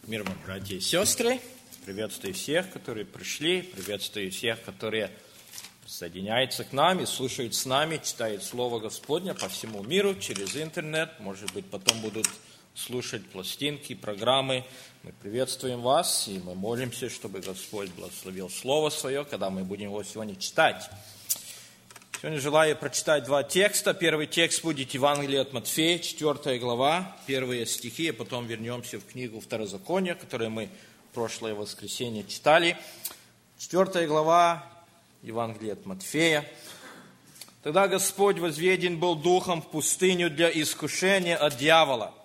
Мир вам, братья и сестры. Приветствую всех, которые пришли. Приветствую всех, которые присоединяются к нам и слушают с нами, читают Слово Господне по всему миру через интернет. Может быть, потом будут слушать пластинки, программы. Мы приветствуем вас, и мы молимся, чтобы Господь благословил Слово Свое, когда мы будем его сегодня читать. Сегодня желаю прочитать два текста. Первый текст будет Евангелие от Матфея, 4 глава, первые стихи, а потом вернемся в книгу Второзакония, которую мы в прошлое воскресенье читали. 4 глава Евангелия от Матфея. «Тогда Господь возведен был духом в пустыню для искушения от дьявола.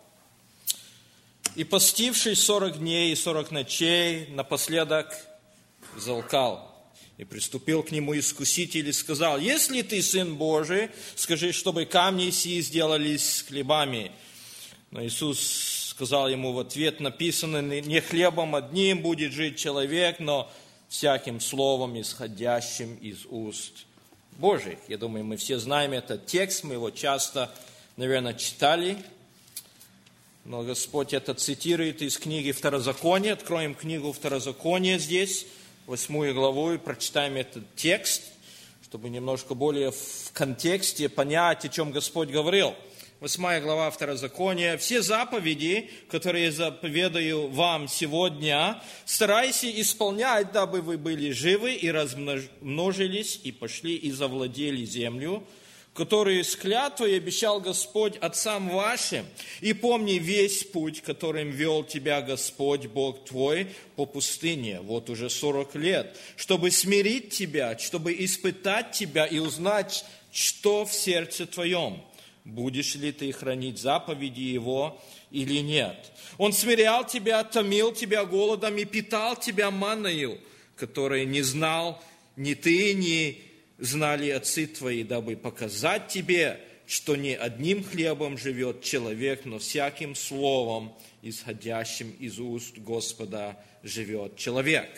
И постившись 40 дней и 40 ночей, напоследок залкал. И приступил к нему искуситель и сказал: если ты Сын Божий, скажи, чтобы камни сии сделались хлебами. Но Иисус сказал ему в ответ: написано, не хлебом одним будет жить человек, но всяким словом, исходящим из уст Божьих». Я думаю, мы все знаем этот текст, мы его часто, наверное, читали. Но Господь это цитирует из книги Второзакония. Откроем книгу Второзакония здесь, 8 главу, и прочитаем этот текст, чтобы немножко более в контексте понять, о чем Господь говорил. 8 глава Второзакония. «Все заповеди, которые заповедаю вам сегодня, старайся исполнять, дабы вы были живы и размножились, и пошли и завладели землю, которую с клятвой обещал Господь отцам вашим. И помни весь путь, которым вел тебя Господь, Бог твой, по пустыне, вот уже 40 лет, чтобы смирить тебя, чтобы испытать тебя и узнать, что в сердце твоем. Будешь ли ты хранить заповеди Его или нет? Он смирял тебя, томил тебя голодом и питал тебя манною, которой не знал ни ты, ни знали отцы твои, дабы показать тебе, что не одним хлебом живет человек, но всяким словом, исходящим из уст Господа, живет человек».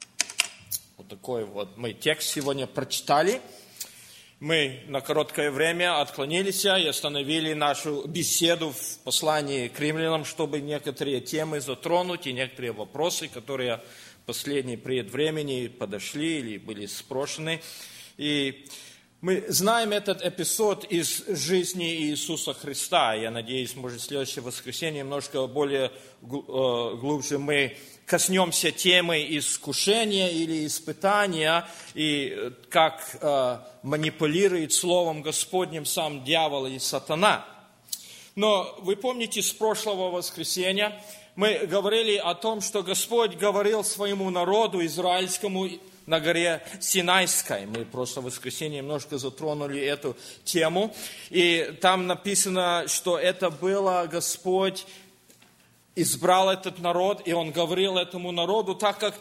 Вот такой вот мы текст сегодня прочитали. Мы на короткое время отклонились и остановили нашу беседу в послании к римлянам, чтобы некоторые темы затронуть и некоторые вопросы, которые в последние период времени подошли или были спрошены. И мы знаем этот эпизод из жизни Иисуса Христа. Я надеюсь, может, в следующее воскресенье немножко более глубже мы коснемся темы искушения или испытания, и как манипулирует Словом Господним сам дьявол и сатана. Но вы помните, с прошлого воскресенья мы говорили о том, что Господь говорил своему народу израильскому на горе Синайской. Мы в прошлое воскресенье немножко затронули эту тему. И там написано, что это было Господь избрал этот народ, и Он говорил этому народу, так как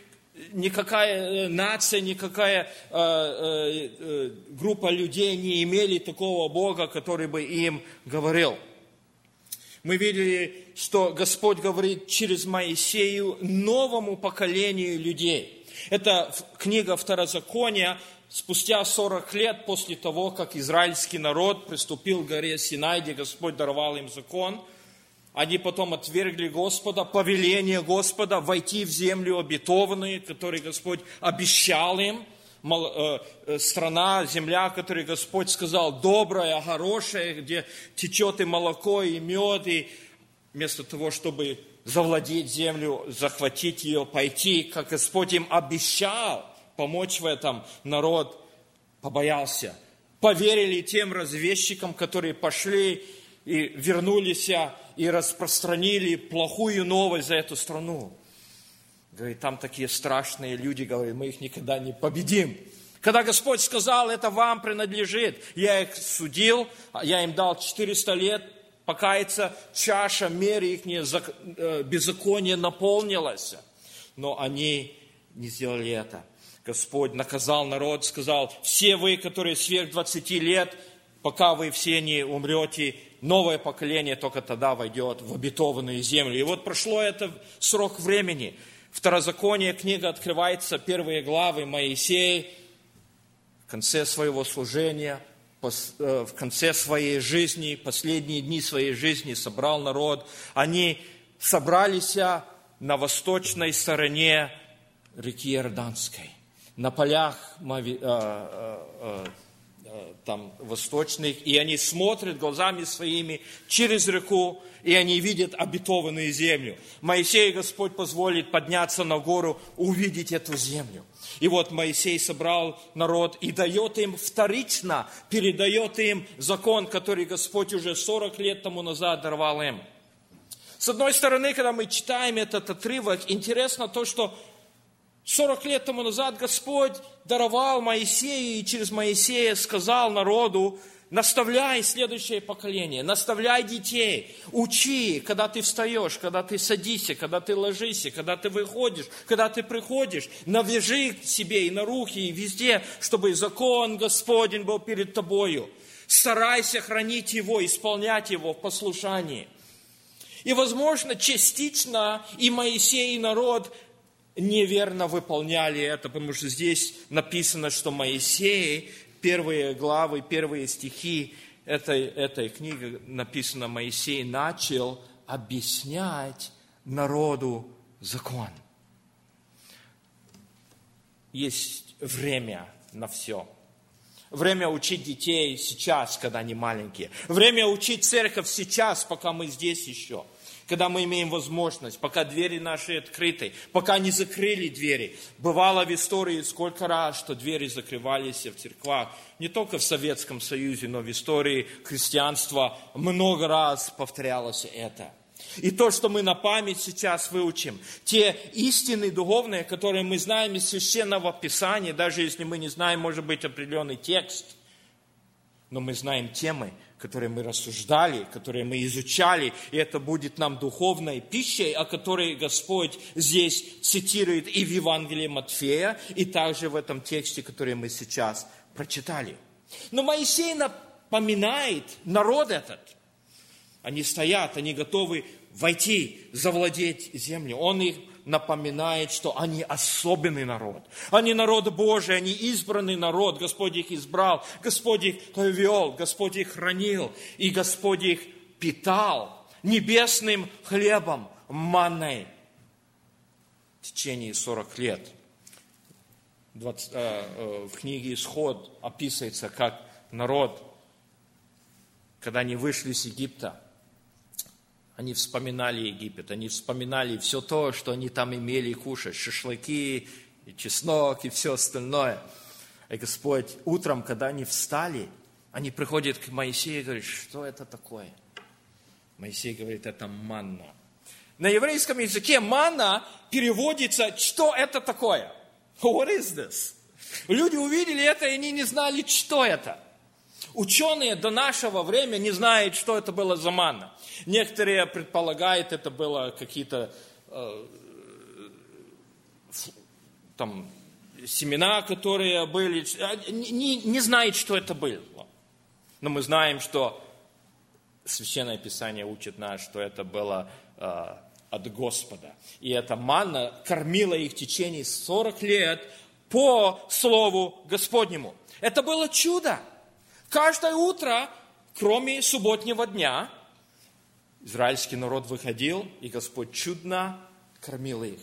никакая нация, никакая группа людей не имели такого Бога, который бы им говорил. Мы видели, что Господь говорит через Моисею новому поколению людей. Это книга Второзакония, спустя 40 лет после того, как израильский народ приступил к горе Синай, где Господь даровал им закон. Они потом отвергли Господа, повеление Господа войти в землю обетованную, которую Господь обещал им. Страна, земля, которую Господь сказал, добрая, хорошая, где течет и молоко, и мед, и вместо того, чтобы завладеть землю, захватить ее, пойти, как Господь им обещал помочь в этом, народ побоялся. Поверили тем разведчикам, которые пошли и вернулись и распространили плохую новость за эту страну. Говорит, там такие страшные люди, говорит, мы их никогда не победим. Когда Господь сказал, это вам принадлежит, я их судил, я им дал 400 лет покаяться, чаша меры их беззакония наполнилась. Но они не сделали это. Господь наказал народ, сказал, все вы, которые сверх 20 лет, пока вы все не умрете, новое поколение только тогда войдет в обетованную землю. И вот прошло это срок времени. Второзаконие, книга открывается, первые главы, Моисей в конце своего служения, в конце своей жизни, последние дни своей жизни собрал народ. Они собрались на восточной стороне реки Иорданской, на полях там восточных, и они смотрят глазами своими через реку, и они видят обетованную землю. Моисею Господь позволит подняться на гору, увидеть эту землю. И вот Моисей собрал народ и дает им вторично, передает им закон, который Господь уже 40 лет тому назад даровал им. С одной стороны, когда мы читаем этот отрывок, интересно то, что 40 лет тому назад Господь даровал Моисею и через Моисея сказал народу: наставляй следующее поколение, наставляй детей, учи, когда ты встаешь, когда ты садишься, когда ты ложишься, когда ты выходишь, когда ты приходишь, навяжи себе и на руки, и везде, чтобы закон Господень был перед тобою. Старайся хранить его, исполнять его в послушании. И, возможно, частично и Моисей, и народ неверно выполняли это, потому что здесь написано, что Моисей, первые главы, первые стихи этой книги написано, Моисей начал объяснять народу закон. Есть время на все. Время учить детей сейчас, когда они маленькие. Время учить церковь сейчас, пока мы здесь еще. Когда мы имеем возможность, пока двери наши открыты, пока не закрыли двери. Бывало в истории сколько раз, что двери закрывались в церквах. Не только в Советском Союзе, но в истории христианства много раз повторялось это. И то, что мы на память сейчас выучим, те истины духовные, которые мы знаем из Священного Писания, даже если мы не знаем, может быть, определенный текст, но мы знаем темы, которые мы рассуждали, которые мы изучали, и это будет нам духовной пищей, о которой Господь здесь цитирует и в Евангелии Матфея, и также в этом тексте, который мы сейчас прочитали. Но Моисей напоминает народ этот. Они стоят, они готовы войти, завладеть землю. Он их напоминает, что они особенный народ. Они народ Божий, они избранный народ. Господь их избрал, Господь их повел, Господь их хранил. И Господь их питал небесным хлебом, манной в течение 40 лет. В книге «Исход» описывается, как народ, когда они вышли с Египта, они вспоминали Египет, они вспоминали все то, что они там имели кушать, шашлыки, и чеснок, и все остальное. И Господь утром, когда они встали, они приходят к Моисею и говорят: что это такое? Моисей говорит: это манна. На еврейском языке манна переводится: что это такое? What is this? Люди увидели это, и они не знали, что это. Ученые до нашего времени не знают, что это было за манна. Некоторые предполагают, это было какие-то там семена, которые были. Не знают, что это было. Но мы знаем, что Священное Писание учит нас, что это было от Господа. И эта манна кормила их в течение 40 лет по Слову Господнему. Это было чудо. Каждое утро, кроме субботнего дня, израильский народ выходил, и Господь чудно кормил их.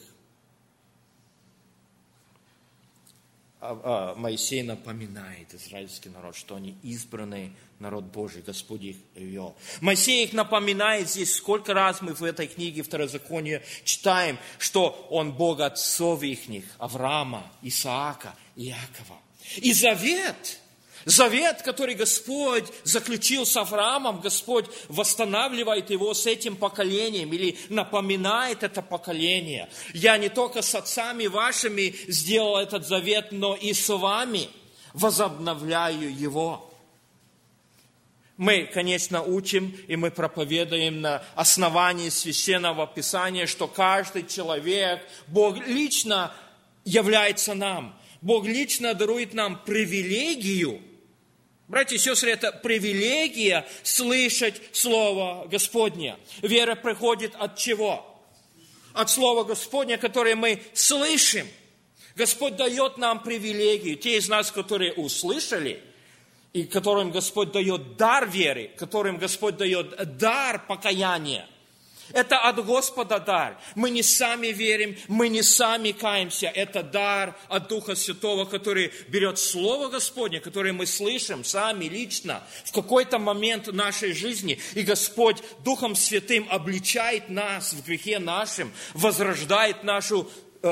Моисей напоминает израильский народ, что они избранный народ Божий, Господь их вел. Моисей их напоминает здесь, сколько раз мы в этой книге Второзакония читаем, что он Бог отцов ихних, Авраама, Исаака, Иакова. И Завет, который Господь заключил с Авраамом, Господь восстанавливает его с этим поколением или напоминает это поколение. Я не только с отцами вашими сделал этот завет, но и с вами возобновляю его. Мы, конечно, учим и мы проповедуем на основании Священного Писания, что каждый человек, Бог лично является нам. Бог лично дарует нам привилегию. Братья и сестры, это привилегия слышать Слово Господне. Вера приходит от чего? От Слова Господня, которое мы слышим. Господь дает нам привилегию. Те из нас, которые услышали, и которым Господь дает дар веры, которым Господь дает дар покаяния. Это от Господа дар. Мы не сами верим, мы не сами каемся. Это дар от Духа Святого, который берет Слово Господне, которое мы слышим сами лично в какой-то момент нашей жизни. И Господь Духом Святым обличает нас в грехе нашем, возрождает нашу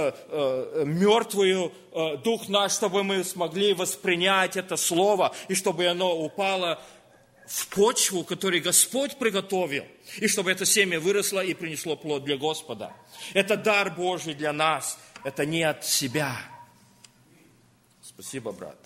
мертвую дух наш, чтобы мы смогли воспринять это Слово, и чтобы оно упало в почву, которую Господь приготовил, и чтобы это семя выросло и принесло плод для Господа. Это дар Божий для нас, это не от себя. Спасибо, брат.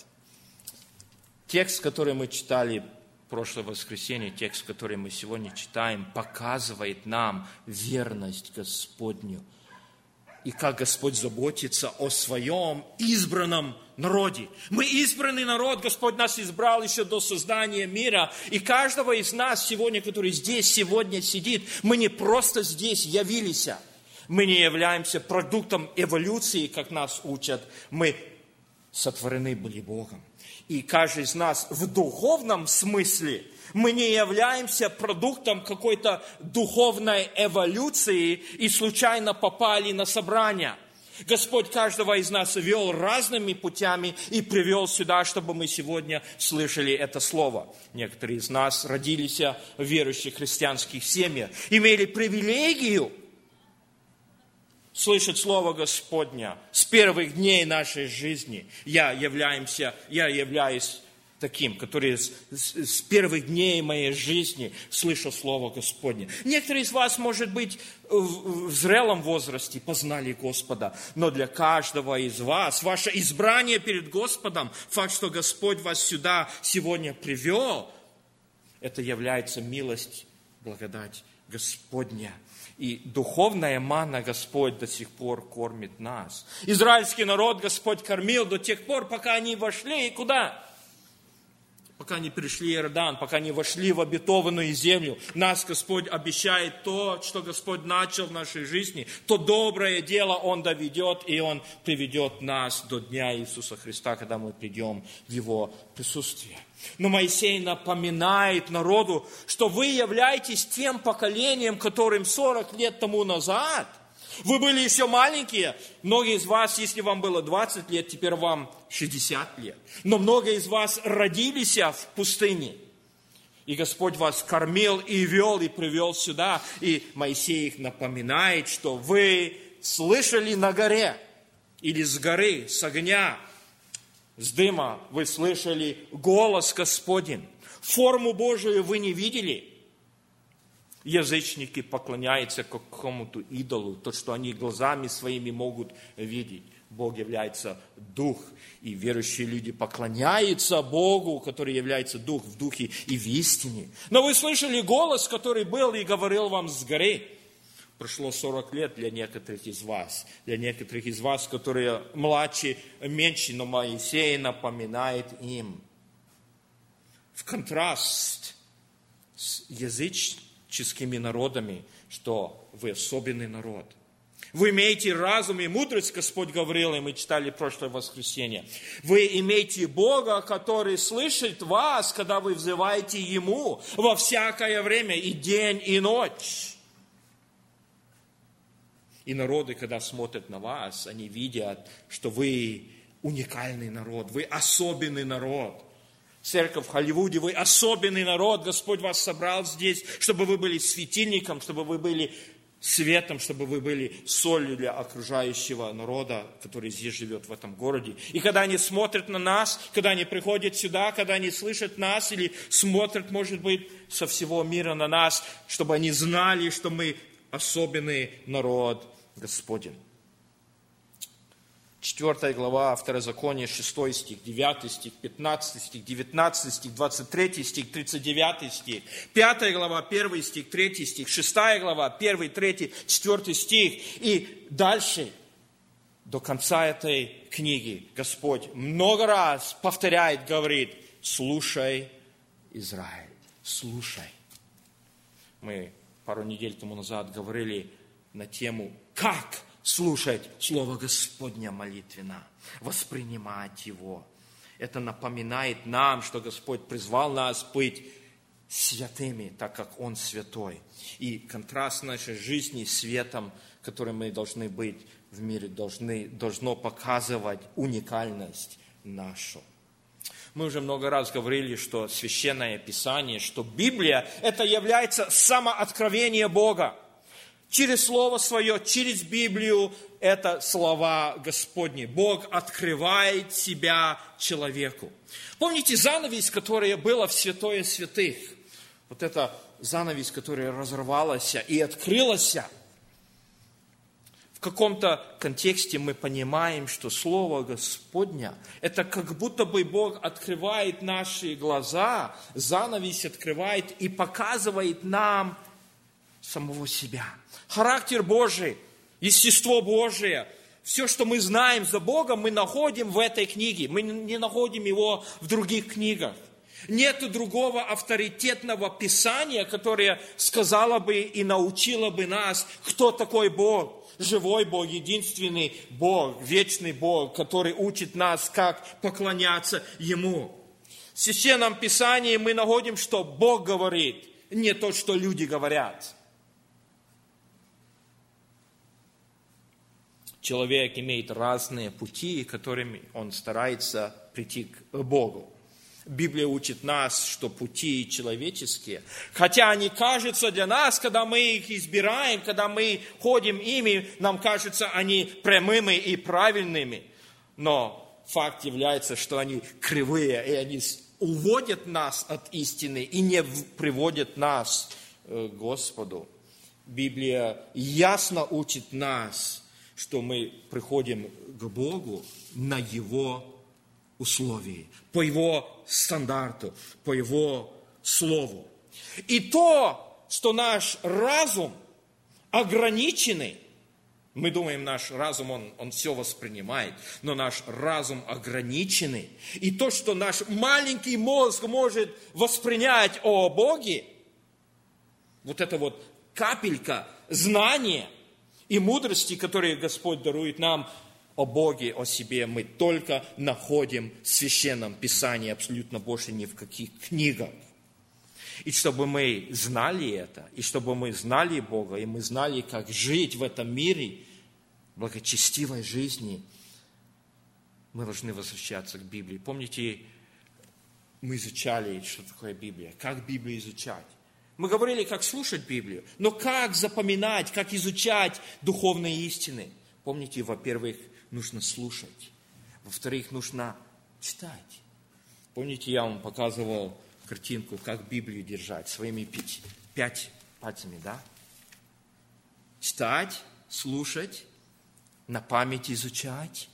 Текст, который мы читали в прошлое воскресенье, текст, который мы сегодня читаем, показывает нам верность Господню. И как Господь заботится о своем избранном народе. Мы избранный народ, Господь нас избрал еще до создания мира. И каждого из нас сегодня, который здесь сегодня сидит, мы не просто здесь явились. Мы не являемся продуктом эволюции, как нас учат. Мы сотворены были Богом. И каждый из нас в духовном смысле мы не являемся продуктом какой-то духовной эволюции и случайно попали на собрание. Господь каждого из нас вел разными путями и привел сюда, чтобы мы сегодня слышали это слово. Некоторые из нас родились в верующих христианских семьях, имели привилегию слышать Слово Господня с первых дней нашей жизни. Я являюсь таким, который с первых дней моей жизни слышал Слово Господне. Некоторые из вас, может быть, в зрелом возрасте познали Господа, но для каждого из вас, ваше избрание перед Господом, факт, что Господь вас сюда сегодня привел, это является милость, благодать Господня. И духовная манна Господь до сих пор кормит нас. Израильский народ Господь кормил до тех пор, пока они вошли и куда? Пока не перешли Иордан, пока не вошли в обетованную землю. Нас Господь обещает то, что Господь начал в нашей жизни. То доброе дело Он доведет, и Он приведет нас до дня Иисуса Христа, когда мы придем в Его присутствие. Но Моисей напоминает народу, что вы являетесь тем поколением, которым 40 лет тому назад вы были еще маленькие. Многие из вас, если вам было 20 лет, теперь вам 60 лет. Но многие из вас родились в пустыне. И Господь вас кормил и вел, и привел сюда. И Моисей их напоминает, что вы слышали на горе, или с горы, с огня, с дыма, вы слышали голос Господень. Форму Божию вы не видели. Язычники поклоняются какому-то идолу, то, что они глазами своими могут видеть. Бог является Дух, и верующие люди поклоняются Богу, который является Дух в Духе и в истине. Но вы слышали голос, который был и говорил вам с горы. Прошло 40 лет для некоторых из вас. Для некоторых из вас, которые младше, меньше, но Моисей напоминает им. В контраст с языческими народами, что вы особенный народ. Вы имеете разум и мудрость, Господь говорил, и мы читали прошлое воскресенье. Вы имеете Бога, который слышит вас, когда вы взываете Ему во всякое время, и день, и ночь. И народы, когда смотрят на вас, они видят, что вы уникальный народ, вы особенный народ. Церковь в Холливуде, вы особенный народ, Господь вас собрал здесь, чтобы вы были светильником, чтобы вы были светом, чтобы вы были солью для окружающего народа, который здесь живет в этом городе. И когда они смотрят на нас, когда они приходят сюда, когда они слышат нас или смотрят, может быть, со всего мира на нас, чтобы они знали, что мы особенный народ Господень. 4 глава Второзакония, 6 стих, 9 стих, 15 стих, 19 стих, 23 стих, 39 стих, 5 глава, 1 стих, 3 стих, 6 глава, 1, 3, 4 стих. И дальше, до конца этой книги, Господь много раз повторяет, говорит: слушай, Израиль, слушай. Мы пару недель тому назад говорили на тему, как слушать Слово Господня молитвенно, воспринимать его. Это напоминает нам, что Господь призвал нас быть святыми, так как Он святой. И контраст нашей жизни с светом, которым мы должны быть в мире, должно показывать уникальность нашу. Мы уже много раз говорили, что Священное Писание, что Библия, это является самооткровение Бога. Через Слово Свое, через Библию, это слова Господни. Бог открывает себя человеку. Помните занавес, которая была в Святое Святых? Вот это занавес, которая разорвалась и открылась. В каком-то контексте мы понимаем, что Слово Господня, это как будто бы Бог открывает наши глаза, занавес открывает и показывает нам самого себя. Характер Божий, естество Божие, все, что мы знаем за Богом, мы находим в этой книге. Мы не находим его в других книгах. Нет другого авторитетного писания, которое сказало бы и научило бы нас, кто такой Бог. Живой Бог, единственный Бог, вечный Бог, который учит нас, как поклоняться Ему. В Священном Писании мы находим, что Бог говорит, не то, что люди говорят. Человек имеет разные пути, которыми он старается прийти к Богу. Библия учит нас, что пути человеческие, хотя они кажутся для нас, когда мы их избираем, когда мы ходим ими, нам кажется, они прямыми и правильными. Но факт является, что они кривые, и они уводят нас от истины и не приводят нас к Господу. Библия ясно учит нас, что мы приходим к Богу на Его условии, по Его стандарту, по Его Слову. И то, что наш разум ограниченный, мы думаем, наш разум, он все воспринимает, но наш разум ограниченный, и то, что наш маленький мозг может воспринять о Боге, вот это вот капелька знания и мудрости, которые Господь дарует нам о Боге, о себе, мы только находим в Священном Писании, абсолютно больше ни в каких книгах. И чтобы мы знали это, и чтобы мы знали Бога, и мы знали, как жить в этом мире, благочестивой жизни, мы должны возвращаться к Библии. Помните, мы изучали, что такое Библия, как Библию изучать. Мы говорили, как слушать Библию, но как запоминать, как изучать духовные истины. Помните, во-первых, нужно слушать, во-вторых, нужно читать. Помните, я вам показывал картинку, как Библию держать своими 5 пальцами, да? Читать, слушать, на память изучать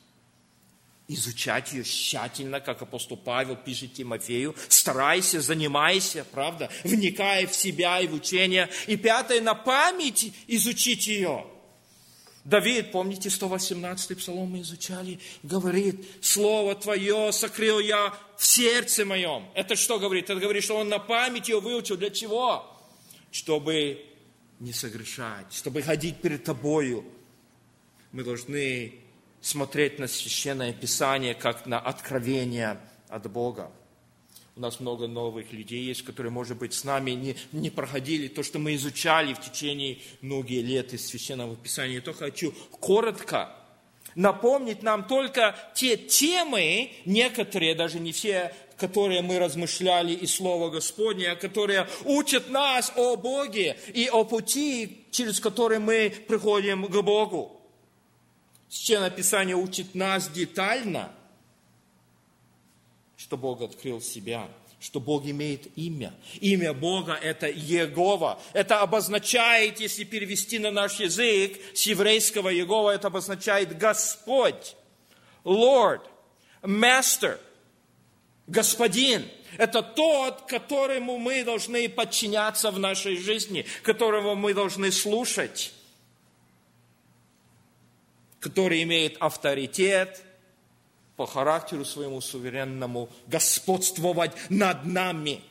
ее тщательно, как апостол Павел пишет Тимофею. Старайся, занимайся, правда, вникай в себя и в учение. И 5, на память изучить ее. Давид, помните, 118-й псалом мы изучали, говорит, «Слово Твое сокрыл я в сердце моем». Это что говорит? Это говорит, что он на память ее выучил. Для чего? Чтобы не согрешать, чтобы ходить перед Тобою. Мы должны смотреть на Священное Писание, как на откровение от Бога. У нас много новых людей есть, которые, может быть, с нами не проходили то, что мы изучали в течение многих лет из Священного Писания. Я только хочу коротко напомнить нам только те темы, некоторые, даже не все, которые мы размышляли из Слова Господня, которые учат нас о Боге и о пути, через который мы приходим к Богу. Священное Писание учит нас детально, что Бог открыл себя, что Бог имеет имя. Имя Бога – это Иегова. Это обозначает, если перевести на наш язык, с еврейского Иегова, это обозначает Господь, Lord, Master, Господин. Это тот, которому мы должны подчиняться в нашей жизни, которого мы должны слушать, который имеет авторитет по характеру своему суверенному господствовать над нами.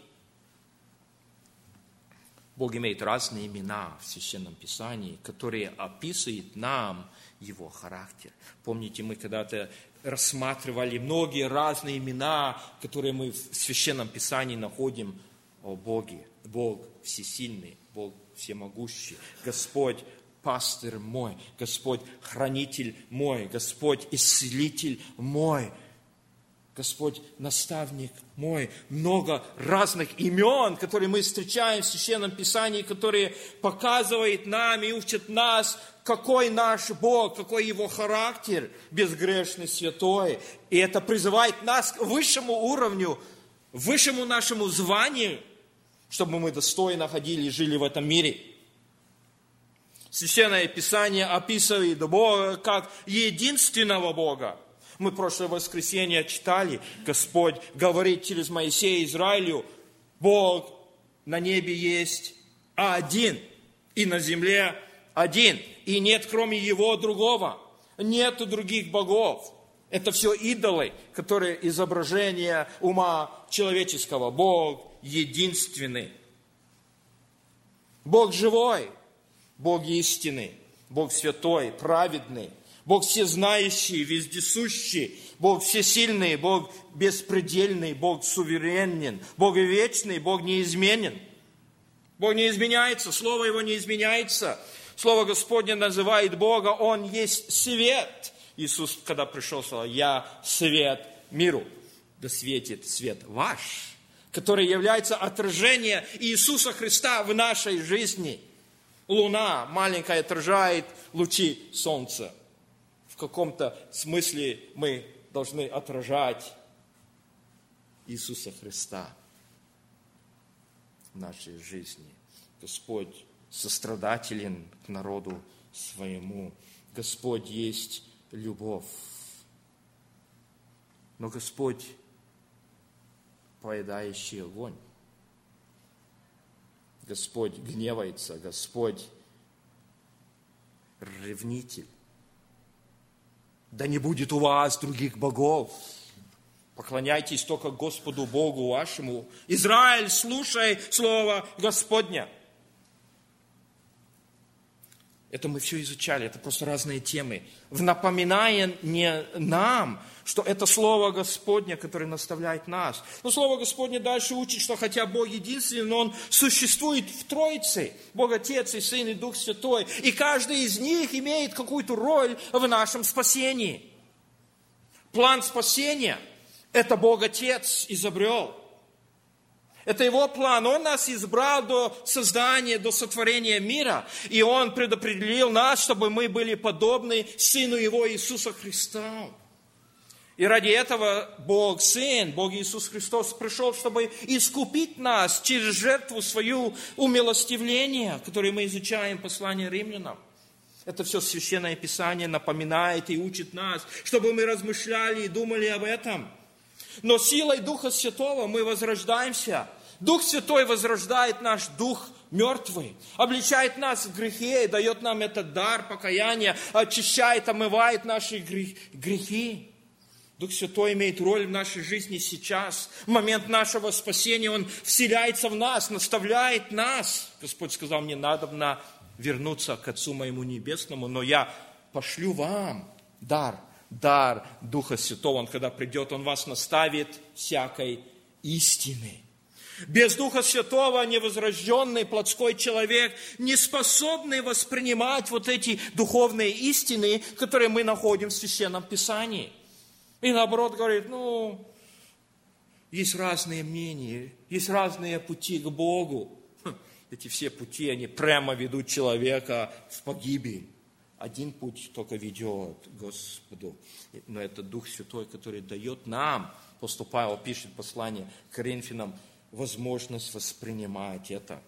Бог имеет разные имена в Священном Писании, которые описывают нам Его характер. Помните, мы когда-то рассматривали многие разные имена, которые мы в Священном Писании находим о Боге. Бог всесильный, Бог всемогущий. Господь пастырь мой, Господь хранитель мой, Господь исцелитель мой, Господь наставник мой. Много разных имен, которые мы встречаем в Священном Писании, которые показывают нам и учат нас, какой наш Бог, какой Его характер, безгрешный, святой. И это призывает нас к высшему уровню, высшему нашему званию, чтобы мы достойно ходили и жили в этом мире. Священное Писание описывает Бога как единственного Бога. Мы прошлое воскресенье читали, Господь говорит через Моисея Израилю, Бог на небе есть один, и на земле один, и нет кроме Его другого, нету других богов. Это все идолы, которые изображение ума человеческого. Бог единственный. Бог живой, Бог истинный, Бог святой, праведный. Бог всезнающий, вездесущий, Бог всесильный, Бог беспредельный, Бог суверенен, Бог вечный, Бог неизменен. Бог не изменяется, Слово Его не изменяется. Слово Господне называет Бога, Он есть свет. Иисус, когда пришел, сказал, я свет миру. Да светит свет ваш, который является отражением Иисуса Христа в нашей жизни. Луна маленькая отражает лучи солнца. В каком-то смысле мы должны отражать Иисуса Христа в нашей жизни. Господь сострадателен к народу своему. Господь есть любовь. Но Господь поедающий огонь. Господь гневается, Господь ревнитель. Да не будет у вас других богов. Поклоняйтесь только Господу Богу вашему. Израиль, слушай слово Господня. Это мы все изучали, это просто разные темы. В напоминание нам, что это Слово Господне, которое наставляет нас. Но Слово Господне дальше учит, что хотя Бог единственный, но Он существует в Троице. Бог Отец и Сын и Дух Святой. И каждый из них имеет какую-то роль в нашем спасении. План спасения – это Бог Отец изобрел. Это Его план. Он нас избрал до создания, до сотворения мира. И Он предопределил нас, чтобы мы были подобны Сыну Его Иисуса Христа. И ради этого Бог Сын, Бог Иисус Христос пришел, чтобы искупить нас через жертву свою умилостивление, которое мы изучаем в послании Римлянам. Это все Священное Писание напоминает и учит нас, чтобы мы размышляли и думали об этом. Но силой Духа Святого мы возрождаемся. Дух Святой возрождает наш дух мертвый, обличает нас в грехе и дает нам этот дар покаяния, очищает, омывает наши грехи. Дух Святой имеет роль в нашей жизни сейчас. В момент нашего спасения Он вселяется в нас, наставляет нас. Господь сказал, мне надобно вернуться к Отцу моему Небесному, но я пошлю вам дар Духа Святого. Он, когда придет, Он вас наставит всякой истины. Без Духа Святого невозрожденный плотской человек, не способный воспринимать вот эти духовные истины, которые мы находим в Священном Писании. И наоборот говорит, есть разные мнения, есть разные пути к Богу. Эти все пути, они прямо ведут человека в погибель. Один путь только ведет к Господу. Но это Дух Святой, который дает нам, апостол Павел пишет послание к Коринфянам, возможность воспринимать это.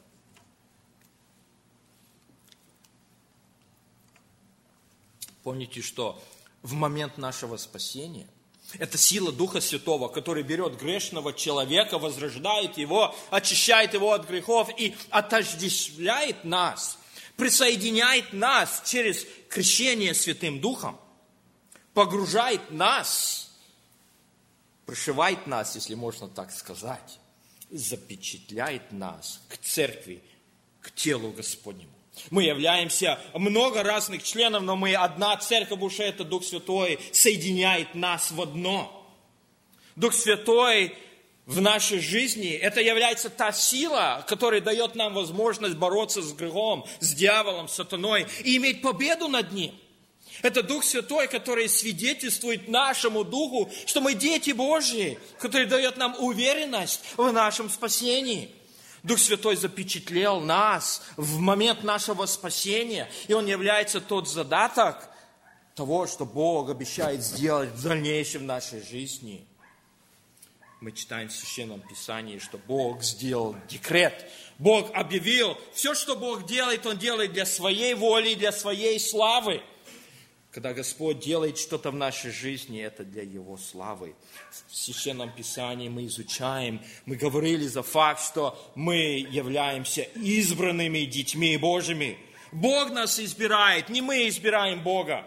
Помните, что в момент нашего спасения это сила Духа Святого, который берет грешного человека, возрождает его, очищает его от грехов и отождествляет нас, присоединяет нас через крещение Святым Духом, погружает нас, пришивает нас, если можно так сказать, запечатляет нас к церкви, к телу Господнему. Мы являемся много разных членов, но мы одна церковь, уж это Дух Святой соединяет нас в одно. Дух Святой в нашей жизни, это является та сила, которая дает нам возможность бороться с грехом, с дьяволом, с сатаной и иметь победу над ним. Это Дух Святой, который свидетельствует нашему Духу, что мы дети Божьи, который дает нам уверенность в нашем спасении. Дух Святой запечатлел нас в момент нашего спасения, и Он является тот задаток того, что Бог обещает сделать в дальнейшем в нашей жизни. Мы читаем в Священном Писании, что Бог сделал декрет. Бог объявил, все, что Бог делает, Он делает для своей воли, для своей славы. Когда Господь делает что-то в нашей жизни, это для Его славы. В Священном Писании мы изучаем, мы говорили за факт, что мы являемся избранными детьми Божьими. Бог нас избирает, не мы избираем Бога.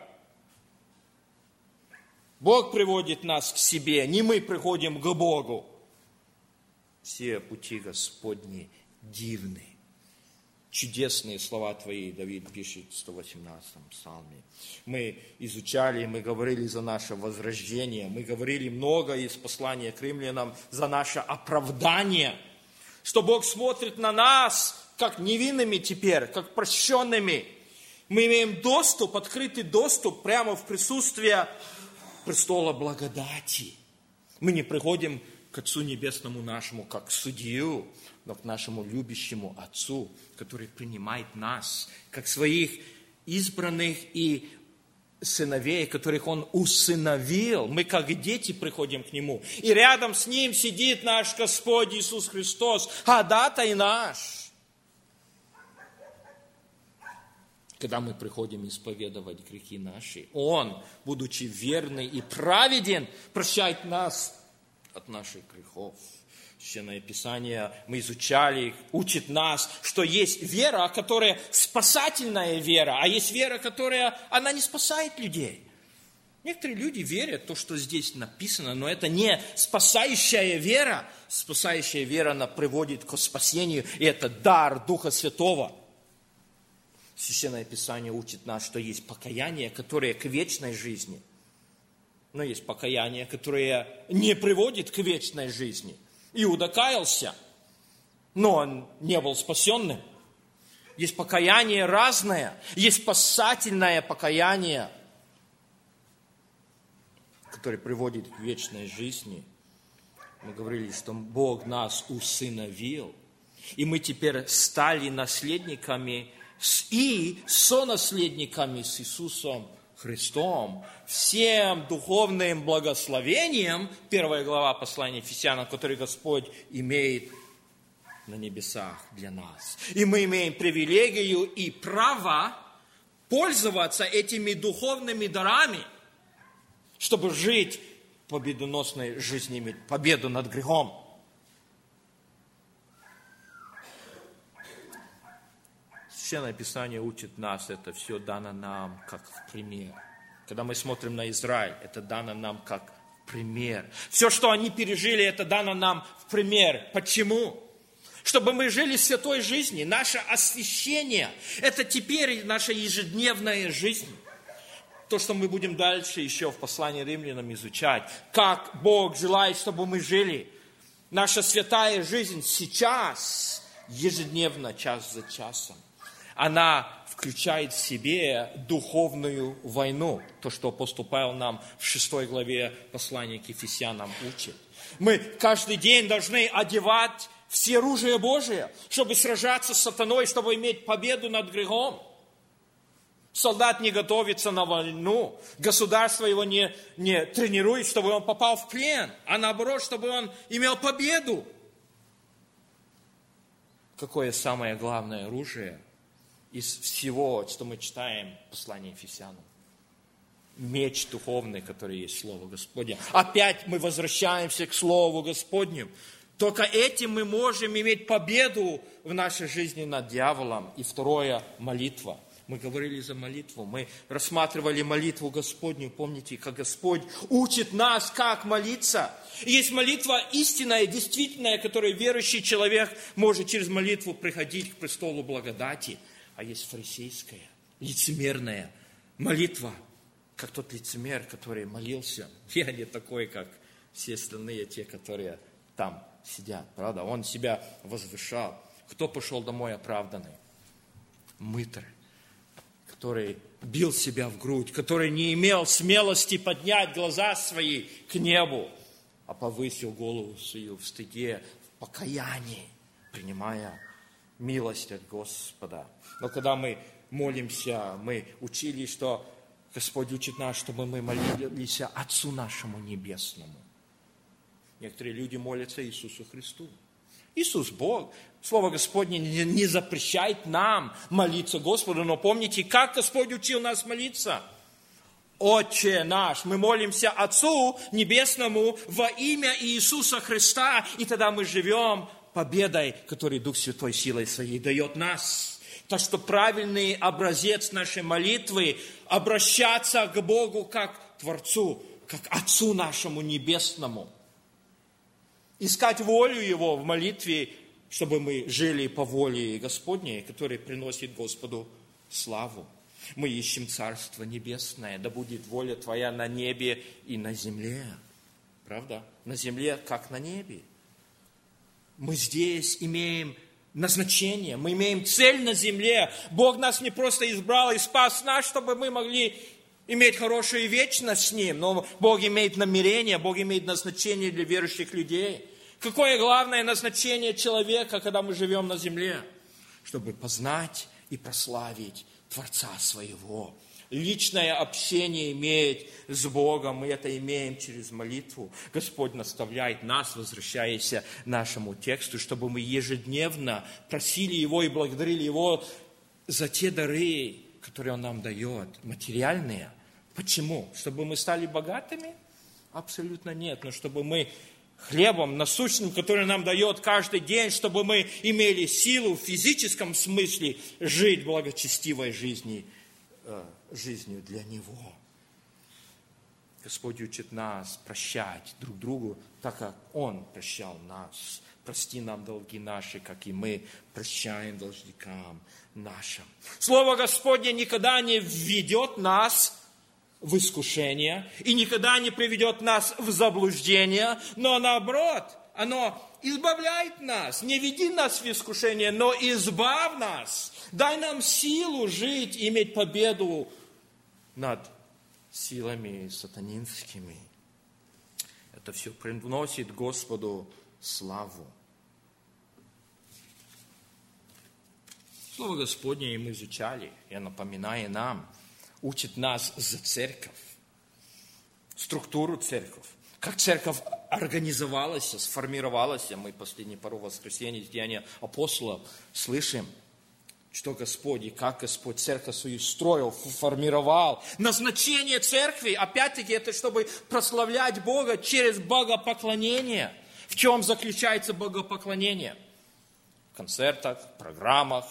Бог приводит нас к себе, не мы приходим к Богу. Все пути Господни дивны. Чудесные слова Твои, Давид пишет в 118-м псалме. Мы изучали, мы говорили за наше возрождение, мы говорили много из послания к римлянам за наше оправдание, что Бог смотрит на нас, как невинными теперь, как прощенными. Мы имеем доступ, открытый доступ прямо в присутствие престола благодати. Мы не приходим к Отцу Небесному нашему, как к судью, но к нашему любящему Отцу, который принимает нас, как своих избранных и сыновей, которых Он усыновил. Мы, как дети, приходим к Нему. И рядом с Ним сидит наш Господь Иисус Христос, ходатай наш. Когда мы приходим исповедовать грехи наши, Он, будучи верный и праведен, прощает нас от наших грехов. Священное Писание мы изучали, учит нас, что есть вера, которая спасательная вера, а есть вера, которая, она не спасает людей. Некоторые люди верят в то, что здесь написано, но это не спасающая вера. Спасающая вера, она приводит к спасению, и это дар Духа Святого. Священное Писание учит нас, что есть покаяние, которое к вечной жизни. Но есть покаяние, которое не приводит к вечной жизни. Иуда каялся, но он не был спасенным. Есть покаяние разное, есть спасательное покаяние, которое приводит к вечной жизни. Мы говорили, что Бог нас усыновил, и мы теперь стали наследниками и сонаследниками с Иисусом Христом, всем духовным благословением, 1 глава послания Ефесянам, который Господь имеет на небесах для нас. И мы имеем привилегию и право пользоваться этими духовными дарами, чтобы жить победоносной жизнью, иметь победу над грехом. Священное Писание учит нас, это все дано нам как в пример. Когда мы смотрим на Израиль, это дано нам как пример. Все, что они пережили, это дано нам в пример. Почему? Чтобы мы жили святой жизнью. Наше освящение – это теперь наша ежедневная жизнь. То, что мы будем дальше еще в послании Римлянам изучать. Как Бог желает, чтобы мы жили. Наша святая жизнь сейчас, ежедневно, час за часом. Она включает в себе духовную войну. То, что апостол Павел нам в 6 главе послания к Ефесянам учит. Мы каждый день должны одевать все оружие Божие, чтобы сражаться с сатаной, чтобы иметь победу над грехом. Солдат не готовится на войну, государство его не тренирует, чтобы он попал в плен, а наоборот, чтобы он имел победу. Какое самое главное оружие из всего, что мы читаем в послании Ефесянам? Меч духовный, который есть Слово Господне. Опять мы возвращаемся к Слову Господню. Только этим мы можем иметь победу в нашей жизни над дьяволом. И второе – молитва. Мы говорили за молитву, мы рассматривали молитву Господню. Помните, как Господь учит нас, как молиться. И есть молитва истинная, действительная, которую верующий человек может через молитву приходить к престолу благодати. А есть фарисейская, лицемерная молитва, как тот лицемер, который молился. Я не такой, как все остальные, те, которые там сидят, правда? Он себя возвышал. Кто пошел домой оправданный? Мытарь, который бил себя в грудь, который не имел смелости поднять глаза свои к небу, а повысил голову свою в стыде, в покаянии, принимая милость от Господа. Но когда мы молимся, мы учили, что Господь учит нас, чтобы мы молились Отцу нашему Небесному. Некоторые люди молятся Иисусу Христу. Иисус Бог. Слово Господне не запрещает нам молиться Господу, но помните, как Господь учил нас молиться? Отче наш, мы молимся Отцу Небесному во имя Иисуса Христа, и тогда мы живем победой, которую Дух Святой силой своей дает нас. Так что правильный образец нашей молитвы – обращаться к Богу как к Творцу, как Отцу нашему Небесному. Искать волю Его в молитве, чтобы мы жили по воле Господней, которая приносит Господу славу. Мы ищем Царство Небесное, да будет воля Твоя на небе и на земле. Правда? На земле, как на небе. Мы здесь имеем назначение, мы имеем цель на земле. Бог нас не просто избрал и спас нас, чтобы мы могли иметь хорошую вечность с Ним, но Бог имеет намерение, Бог имеет назначение для верующих людей. Какое главное назначение человека, когда мы живем на земле? Чтобы познать и прославить Творца своего. Личное общение иметь с Богом, мы это имеем через молитву. Господь наставляет нас, возвращаясь к нашему тексту, чтобы мы ежедневно просили Его и благодарили Его за те дары, которые Он нам дает, материальные. Почему? Чтобы мы стали богатыми? Абсолютно нет. Но чтобы мы хлебом насущным, который нам дает каждый день, чтобы мы имели силу в физическом смысле жить благочестивой жизнью для Него. Господь учит нас прощать друг другу, так как Он прощал нас. Прости нам долги наши, как и мы прощаем должникам нашим. Слово Господне никогда не введет нас в искушение и никогда не приведет нас в заблуждение, но наоборот, оно избавляет нас. Не веди нас в искушение, но избавь нас. Дай нам силу жить и иметь победу над силами сатанинскими. Это все приносит Господу славу. Слово Господне мы изучали, я напоминаю нам, учит нас за церковь, структуру церковь, как церковь организовалась, сформировалась. Мы последние пару воскресений из Деяния апостолов слышим, что Господь и как Господь церковь свою строил, формировал. Назначение церкви, опять-таки, это чтобы прославлять Бога через богопоклонение. В чем заключается богопоклонение? В концертах, в программах.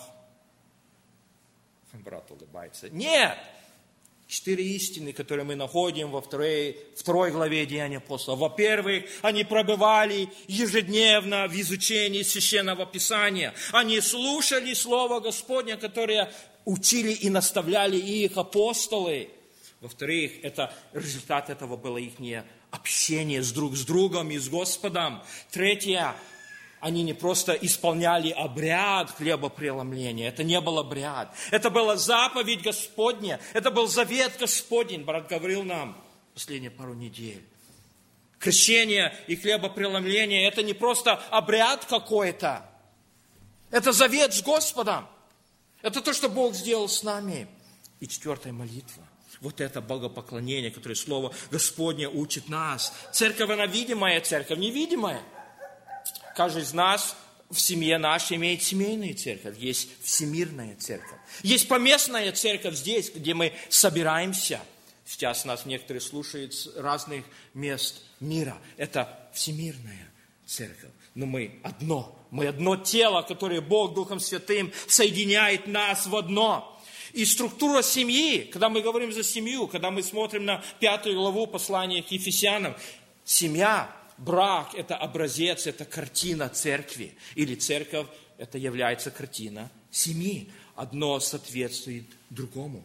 Брат улыбается. Нет! 4 истины, которые мы находим во второй главе Деяния апостолов. Во-первых, они пробывали ежедневно в изучении Священного Писания. Они слушали Слово Господне, которое учили и наставляли их апостолы. Во-вторых, результат этого было их общение друг с другом и с Господом. Третье, они не просто исполняли обряд хлебопреломления. Это не был обряд. Это была заповедь Господня. Это был завет Господень. Брат говорил нам последние пару недель. Крещение и хлебопреломление – это не просто обряд какой-то. Это завет с Господом. Это то, что Бог сделал с нами. И 4-я молитва. Вот это богопоклонение, которое Слово Господне учит нас. Церковь, она видимая, церковь невидимая. Каждый из нас в семье нашей имеет семейную церковь, есть всемирная церковь. Есть поместная церковь здесь, где мы собираемся. Сейчас нас некоторые слушают с разных мест мира. Это всемирная церковь. Но мы одно тело, которое Бог Духом Святым соединяет нас в одно. И структура семьи, когда мы говорим за семью, когда мы смотрим на 5 главу послания к Ефесянам, семья, брак – это образец, это картина церкви. Или церковь – это является картина семьи. Одно соответствует другому.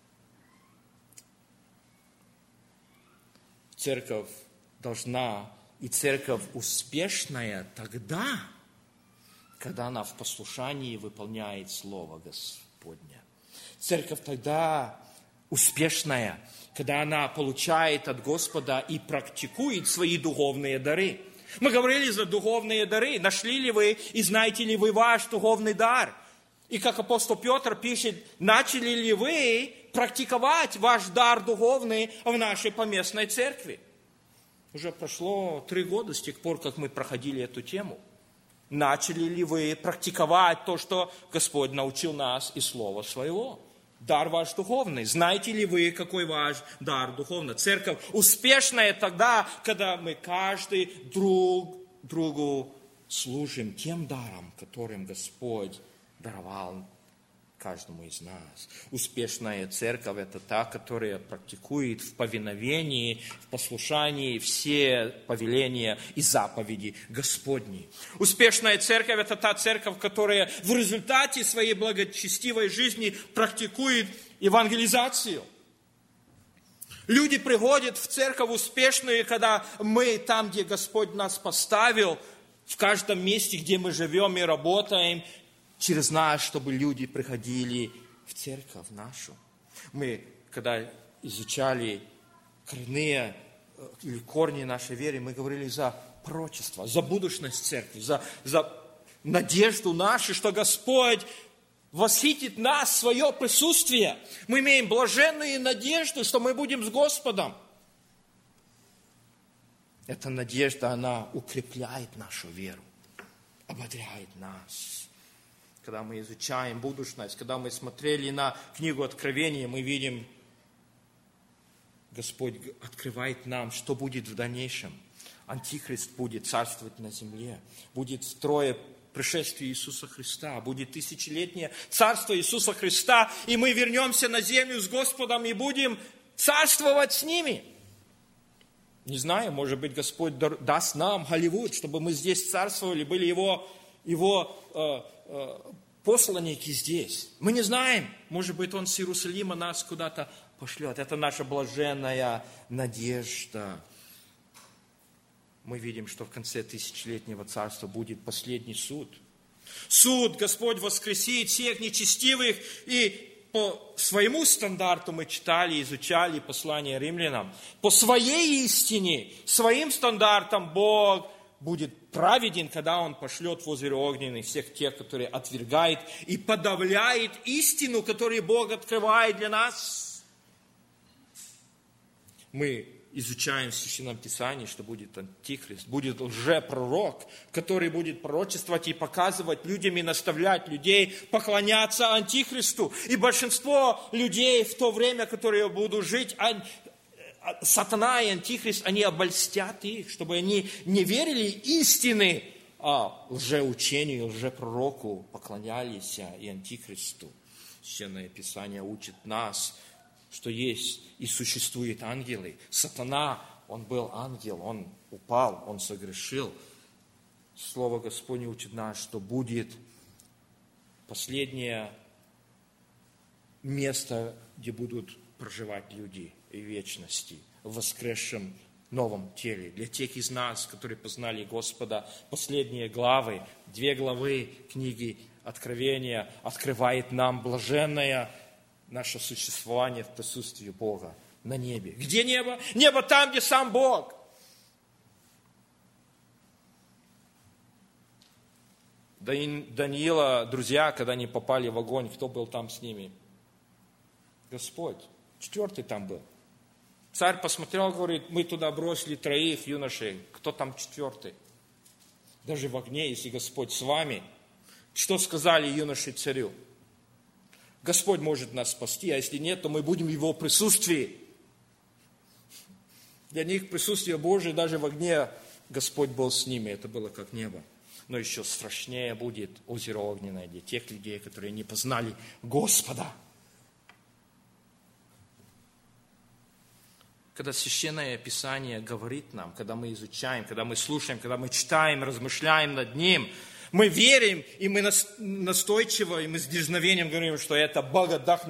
Церковь должна И церковь успешная тогда, когда она в послушании выполняет Слово Господня. Церковь тогда успешная, когда она получает от Господа и практикует свои духовные дары. Мы говорили за духовные дары. Нашли ли вы и знаете ли вы ваш духовный дар? И как апостол Петр пишет, начали ли вы практиковать ваш дар духовный в нашей поместной церкви? Уже прошло 3 года с тех пор, как мы проходили эту тему. Начали ли вы практиковать то, что Господь научил нас из Слова Своего? Дар ваш духовный. Знаете ли вы, какой ваш дар духовный? Церковь успешная тогда, когда мы каждый друг другу служим тем даром, которым Господь даровал каждому из нас. Успешная церковь – это та, которая практикует в повиновении, в послушании все повеления и заповеди Господни. Успешная церковь – это та церковь, которая в результате своей благочестивой жизни практикует евангелизацию. Люди приходят в церковь успешные, когда мы там, где Господь нас поставил, в каждом месте, где мы живем и работаем, через нас, чтобы люди приходили в церковь нашу. Мы, когда изучали коренные или корни нашей веры, мы говорили за пророчество, за будущность церкви, за надежду нашу, что Господь восхитит нас в свое присутствие. Мы имеем блаженную надежду, что мы будем с Господом. Эта надежда, она укрепляет нашу веру, ободряет нас. Когда мы изучаем будущность, когда мы смотрели на книгу Откровения, мы видим, Господь открывает нам, что будет в дальнейшем. Антихрист будет царствовать на земле, будет второе пришествие Иисуса Христа, будет тысячелетнее царство Иисуса Христа, и мы вернемся на землю с Господом и будем царствовать с ними. Не знаю, может быть, Господь даст нам Голливуд, чтобы мы здесь царствовали, были Его посланники здесь. Мы не знаем, может быть, Он с Иерусалима нас куда-то пошлет. Это наша блаженная надежда. Мы видим, что в конце тысячелетнего царства будет последний суд. Суд, Господь воскресит всех нечестивых, и по своему стандарту мы читали, изучали послание римлянам. По своей истине, своим стандартам Бог будет праведен, когда Он пошлет в озеро огненное всех тех, которые отвергают и подавляет истину, которую Бог открывает для нас. Мы изучаем в Священном Писании, что будет антихрист, будет лжепророк, который будет пророчествовать и показывать людям и наставлять людей поклоняться антихристу. И большинство людей в то время, которые будут жить, сатана и антихрист, они обольстят их, чтобы они не верили истины, а лжеучению, лжепророку поклонялись и антихристу. Священное Писание учит нас, что есть и существуют ангелы. Сатана, он был ангел, он упал, он согрешил. Слово Господне учит нас, что будет последнее место, где будут проживать люди и вечности в воскресшем новом теле. Для тех из нас, которые познали Господа, последние главы, 2 главы книги Откровения открывает нам блаженное наше существование в присутствии Бога на небе. Где небо? Небо там, где сам Бог. Даниила, друзья, когда они попали в огонь, кто был там с ними? Господь. 4-й там был. Царь посмотрел, говорит, мы туда бросили 3 юношей. Кто там 4-й? Даже в огне, если Господь с вами. Что сказали юноши царю? Господь может нас спасти, а если нет, то мы будем в Его присутствии. Для них присутствие Божие даже в огне Господь был с ними. Это было как небо. Но еще страшнее будет озеро огненное для тех людей, которые не познали Господа. Когда Священное Писание говорит нам, когда мы изучаем, когда мы слушаем, когда мы читаем, размышляем над ним, мы верим, и мы настойчиво, и мы с дерзновением говорим, что это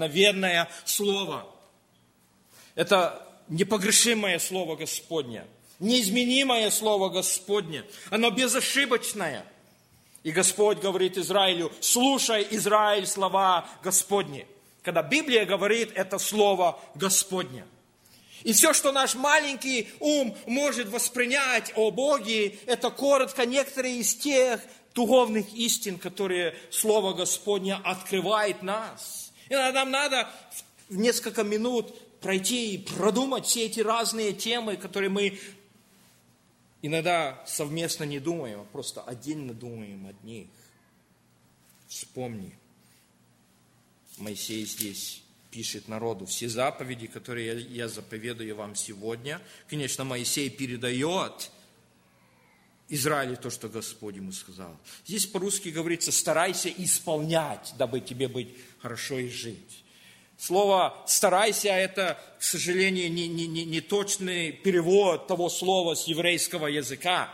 богодохновенное Слово. Это непогрешимое Слово Господне. Неизменимое Слово Господне. Оно безошибочное. И Господь говорит Израилю: слушай, Израиль, слова Господни. Когда Библия говорит, это Слово Господне. И все, что наш маленький ум может воспринять о Боге, это коротко некоторые из тех духовных истин, которые Слово Господне открывает нас. И нам надо в несколько минут пройти и продумать все эти разные темы, которые мы иногда совместно не думаем, а просто отдельно думаем о них. Вспомни, Моисей здесь пишет народу: все заповеди, которые я заповедую вам сегодня. Конечно, Моисей передает Израилю то, что Господь ему сказал. Здесь по-русски говорится: старайся исполнять, дабы тебе быть хорошо и жить. Слово «старайся» – это, к сожалению, не точный перевод того слова с еврейского языка.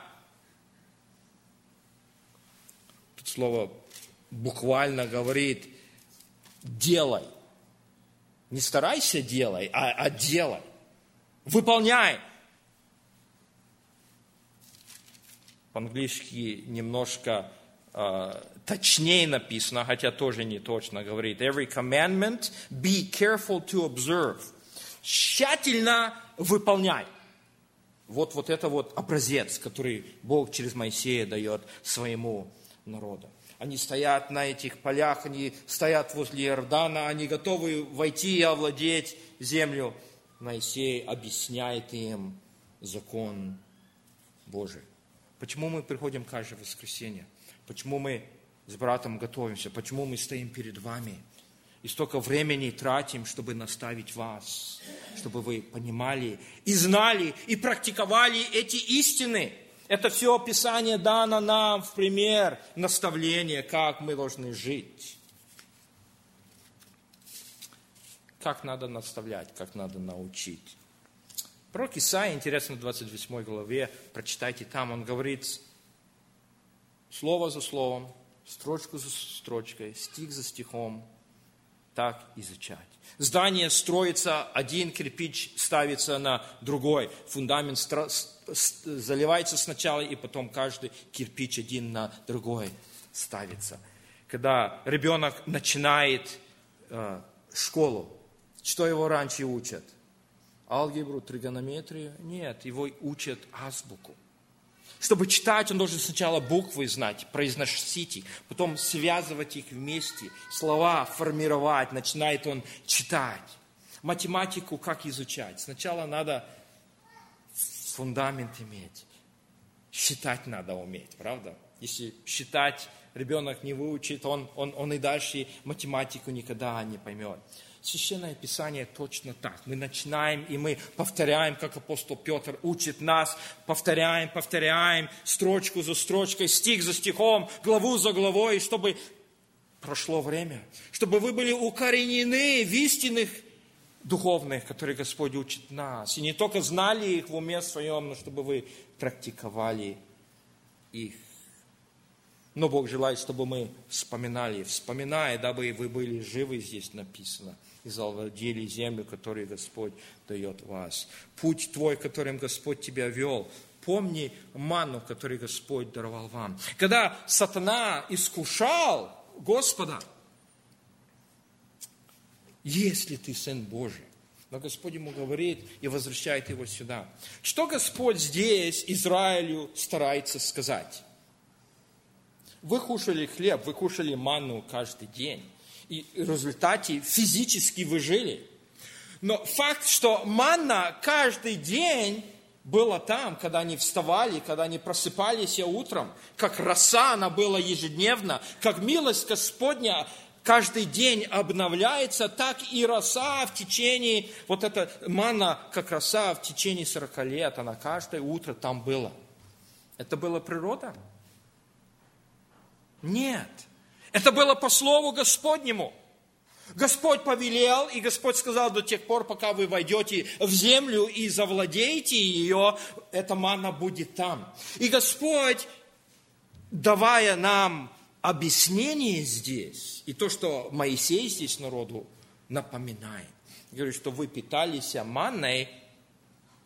Тут слово буквально говорит «делай». Не старайся делай, а делай. Выполняй. По-английски немножко точнее написано, хотя тоже не точно говорит. Every commandment be careful to observe. Тщательно выполняй. Вот это вот образец, который Бог через Моисея дает своему народу. Они стоят на этих полях, они стоят возле Иордана, они готовы войти и овладеть землю. Моисей объясняет им закон Божий. Почему мы приходим каждое воскресенье? Почему мы с братом готовимся? Почему мы стоим перед вами? И столько времени тратим, чтобы наставить вас, чтобы вы понимали и знали, и практиковали эти истины. Это все Писание дано нам в пример, наставление, как мы должны жить. Как надо наставлять, как надо научить. Пророк Исаия, интересно, в 28 главе, прочитайте там, он говорит слово за словом, строчку за строчкой, стих за стихом, так изучать. Здание строится, один кирпич ставится на другой, фундамент заливается сначала, и потом каждый кирпич один на другой ставится. Когда ребенок начинает школу, что его раньше учат? Алгебру, тригонометрию? Нет, его учат азбуку. Чтобы читать, он должен сначала буквы знать, произносить их, потом связывать их вместе, слова формировать, начинает он читать. Математику как изучать? Сначала надо фундамент иметь. Считать надо уметь, правда? Если считать ребенок не выучит, он и дальше математику никогда не поймет. Священное Писание точно так. Мы начинаем, и мы повторяем, как апостол Петр учит нас, повторяем, строчку за строчкой, стих за стихом, главу за главой, чтобы прошло время, чтобы вы были укоренены в истинных духовных, которые Господь учит нас. И не только знали их в уме своем, но чтобы вы практиковали их. Но Бог желает, чтобы мы вспоминая, дабы вы были живы, здесь написано, и завладели землю, которую Господь дает вас. Путь твой, которым Господь тебя вел, помни манну, которую Господь даровал вам. Когда сатана искушал Господа, если ты Сын Божий, но Господь ему говорит и возвращает его сюда. Что Господь здесь Израилю старается сказать? Вы кушали хлеб, вы кушали манну каждый день. И в результате физически вы жили. Но факт, что манна каждый день была там, когда они вставали, когда они просыпались утром, как роса она была ежедневно, как милость Господня каждый день обновляется, так и роса в течение, вот эта манна, как роса в течение 40 лет, она каждое утро там была. Это была природа? Нет. Это было по слову Господнему. Господь повелел, и Господь сказал: до тех пор, пока вы войдете в землю и завладеете ее, эта манна будет там. И Господь, давая нам объяснение здесь, и то, что Моисей здесь народу напоминает, говорит, что вы питались манной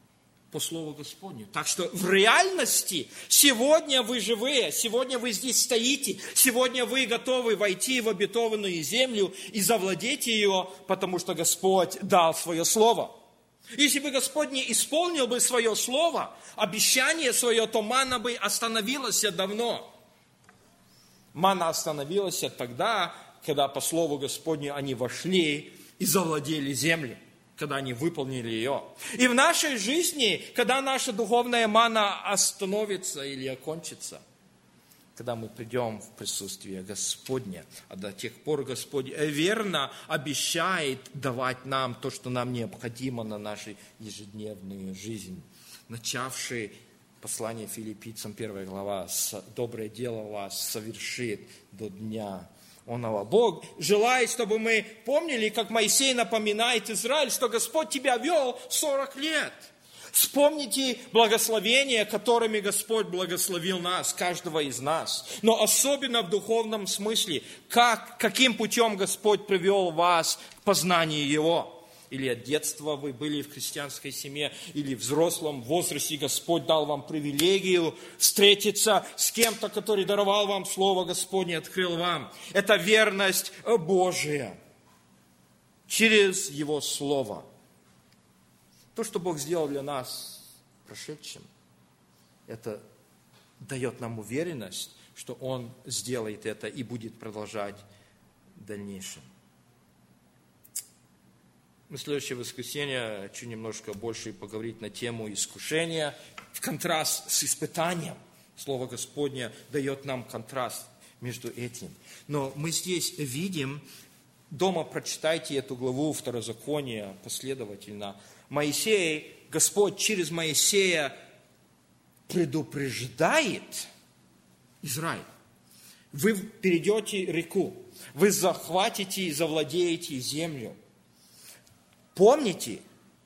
по Слову Господню. Так что в реальности сегодня вы живые, сегодня вы здесь стоите, сегодня вы готовы войти в обетованную землю и завладеть ее, потому что Господь дал свое Слово. Если бы Господь не исполнил бы свое Слово, обещание свое, то манна бы остановилась давно. Манна остановилась тогда, когда по Слову Господню они вошли и завладели землей, когда они выполнили ее. И в нашей жизни, когда наша духовная манна остановится или окончится, когда мы придем в присутствие Господне, а до тех пор Господь верно обещает давать нам то, что нам необходимо на нашу ежедневную жизнь. Начавший послание Филиппийцам 1 глава, «Доброе дело вас совершит до дня оного». Бог желает, чтобы мы помнили, как Моисей напоминает Израиль, что Господь тебя вел 40 лет. Вспомните благословения, которыми Господь благословил нас, каждого из нас. Но особенно в духовном смысле, каким путем Господь привел вас к познанию Его. Или от детства вы были в христианской семье, или в взрослом возрасте Господь дал вам привилегию встретиться с кем-то, который даровал вам Слово Господне, открыл вам. Это верность Божия через Его Слово. То, что Бог сделал для нас прошедшим, это дает нам уверенность, что Он сделает это и будет продолжать в дальнейшем. В следующее воскресенье хочу немножко больше поговорить на тему искушения в контраст с испытанием. Слово Господне дает нам контраст между этим. Но мы здесь видим, дома прочитайте эту главу Второзакония последовательно. Господь через Моисея предупреждает Израиль. Вы перейдете реку, вы захватите и завладеете землю. Помните,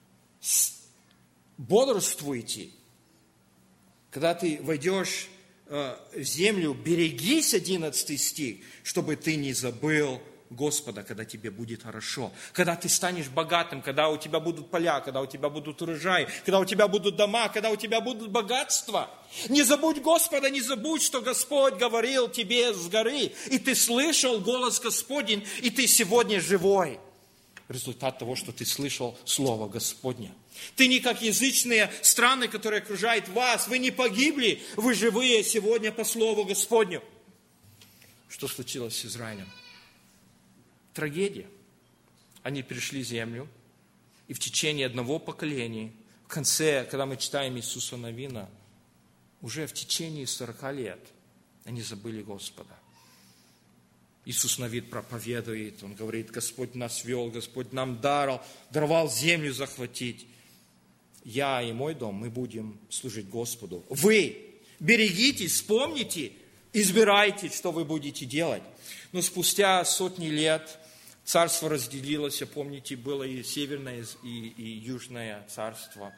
бодрствуйте, когда ты войдешь в землю, берегись, 11 стих, чтобы ты не забыл Господа, когда тебе будет хорошо, когда ты станешь богатым, когда у тебя будут поля, когда у тебя будут урожаи, когда у тебя будут дома, когда у тебя будут богатства. Не забудь Господа, не забудь, что Господь говорил тебе с горы, и ты слышал голос Господень, и ты сегодня живой. Результат того, что ты слышал Слово Господне. Ты не как язычные страны, которые окружают вас. Вы не погибли, вы живые сегодня по Слову Господню. Что случилось с Израилем? Трагедия. Они перешли землю, и в течение одного поколения, в конце, когда мы читаем Иисуса Навина, уже в течение 40 лет они забыли Господа. Иисус Навин проповедует, он говорит: Господь нас вел, Господь нам даровал землю захватить. Я и мой дом, мы будем служить Господу. Вы берегитесь, вспомните, избирайте, что вы будете делать. Но спустя сотни лет царство разделилось, помните, было и северное, и южное царство.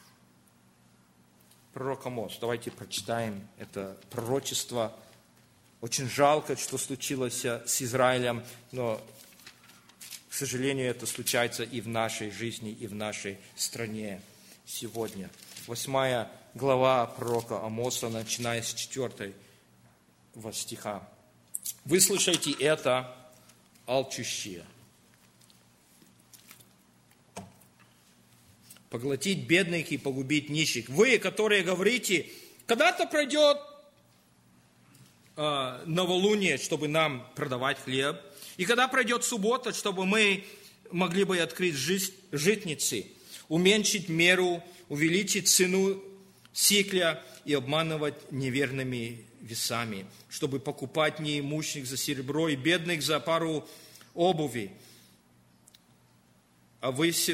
Пророк Амос, давайте прочитаем это пророчество. Очень жалко, что случилось с Израилем, но, к сожалению, это случается и в нашей жизни, и в нашей стране сегодня. 8 глава пророка Амоса, начиная с 4 стиха. «Выслушайте это, алчущие. Поглотить бедных и погубить нищих. Вы, которые говорите, когда-то пройдет новолуние, чтобы нам продавать хлеб, и когда пройдет суббота, чтобы мы могли бы открыть житницы, уменьшить меру, увеличить цену сикля и обманывать неверными весами, чтобы покупать неимущих за серебро и бедных за пару обуви, а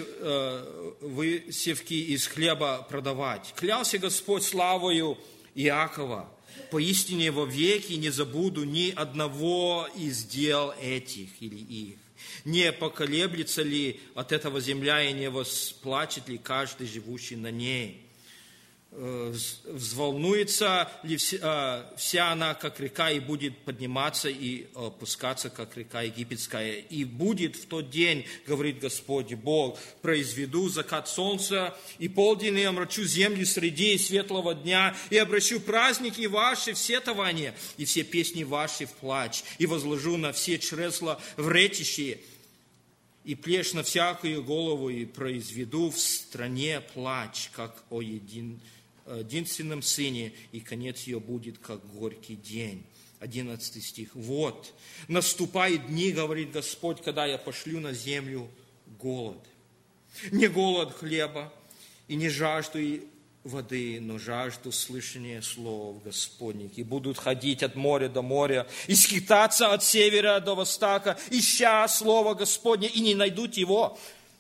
высевки из хлеба продавать. Клялся Господь славою Иакова: поистине во веки не забуду ни одного из дел этих или их. Не поколеблется ли от этого земля и не восплачет ли каждый, живущий на ней? взволнуется ли вся она, как река, и будет подниматься и опускаться, как река египетская. И будет в тот день, говорит Господь Бог, произведу закат солнца и полдень, и омрачу землю среди светлого дня, и обращу праздники ваши в сетование, и все песни ваши в плач, и возложу на все чресла вретящие, и плешь на всякую голову, и произведу в стране плач, как о единственном сыне, и конец ее будет, как горький день. 11 стих. Вот, наступают дни, говорит Господь, когда я пошлю на землю голод. Не голод хлеба, и не жажду воды, но жажду слышания слов Господних. И будут ходить от моря до моря, и скитаться от севера до востока, ища Слово Господне, и не найдут его.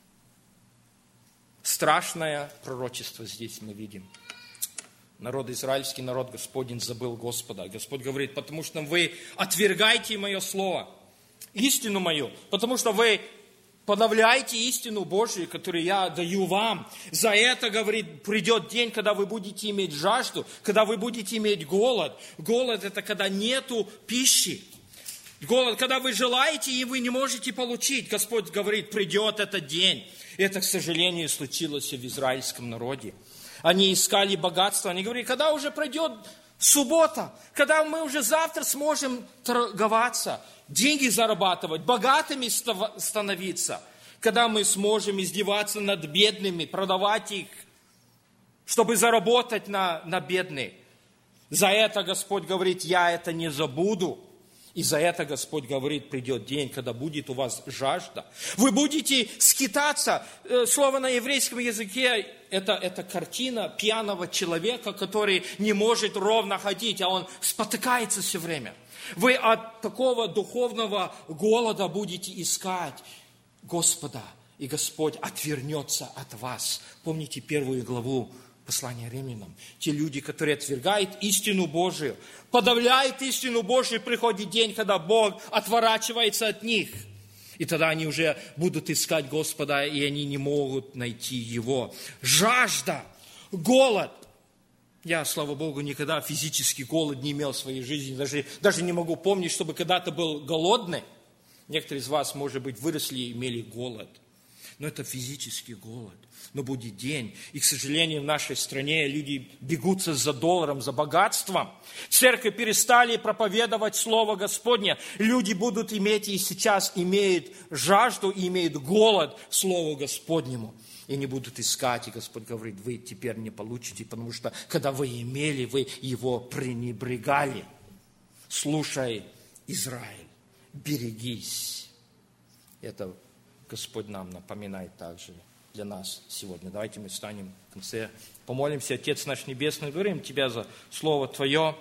Страшное пророчество здесь мы видим. Народ израильский, народ Господень забыл Господа. Господь говорит, потому что вы отвергаете мое слово, истину мою, потому что вы подавляете истину Божию, которую я даю вам. За это, говорит, придет день, когда вы будете иметь жажду, когда вы будете иметь голод. Голод – это когда нету пищи. Голод, когда вы желаете, и вы не можете получить. Господь говорит, придет этот день. Это, к сожалению, случилось в израильском народе. Они искали богатство. Они говорили, когда уже пройдет суббота, когда мы уже завтра сможем торговаться, деньги зарабатывать, богатыми становиться, когда мы сможем издеваться над бедными, продавать их, чтобы заработать на бедных. За это Господь говорит, я это не забуду. И за это Господь говорит, придет день, когда будет у вас жажда. Вы будете скитаться. Слово на еврейском языке – это картина пьяного человека, который не может ровно ходить, а он спотыкается все время. Вы от такого духовного голода будете искать Господа, и Господь отвернется от вас. Помните 1 главу послания Римлянам. Те люди, которые отвергают истину Божию, подавляют истину Божию, приходит день, когда Бог отворачивается от них. И тогда они уже будут искать Господа, и они не могут найти Его. Жажда, голод. Я, слава Богу, никогда физический голод не имел в своей жизни. Даже не могу помнить, чтобы когда-то был голодный. Некоторые из вас, может быть, выросли и имели голод. Но это физический голод. Но будет день. И, к сожалению, в нашей стране люди бегутся за долларом, за богатством. Церкви перестали проповедовать Слово Господне. Люди будут иметь и сейчас имеют жажду и имеют голод к Слову Господнему. И не будут искать. И Господь говорит, вы теперь не получите, потому что, когда вы имели, вы его пренебрегали. Слушай, Израиль, берегись. Это Господь нам напоминает также для нас сегодня. Давайте мы встанем в конце, помолимся. Отец наш Небесный, говорим Тебя за Слово Твое.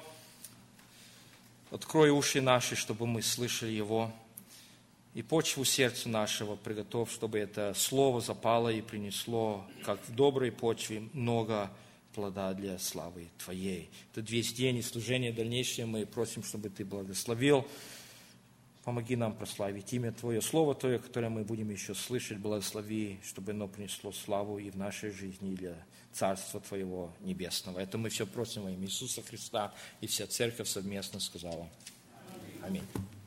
Открой уши наши, чтобы мы слышали его. И почву сердца нашего приготовь, чтобы это Слово запало и принесло, как в доброй почве, много плода для славы Твоей. Этот весь день и служение дальнейшее мы просим, чтобы Ты благословил. Помоги нам прославить имя Твое, Слово Твое, которое мы будем еще слышать, благослови, чтобы оно принесло славу и в нашей жизни, и для Царства Твоего Небесного. Это мы все просим во имя Иисуса Христа, и вся Церковь совместно сказала. Аминь.